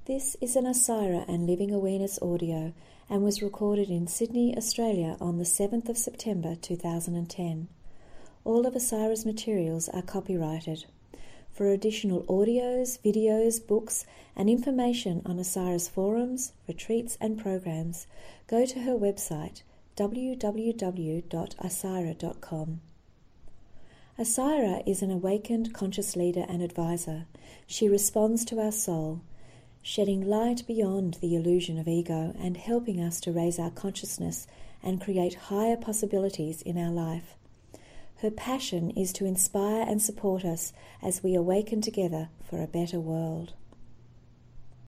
This is an Asira and Living Awareness audio and was recorded in Sydney, Australia on the 7th of September 2010. All of Asira's materials are copyrighted. For additional audios, videos, books and information on Asira's forums, retreats and programs, go to her website www.asira.com. Asira is an awakened conscious leader and advisor. She responds to our soul, shedding light beyond the illusion of ego and helping us to raise our consciousness and create higher possibilities in our life. Her passion is to inspire and support us as we awaken together for a better world.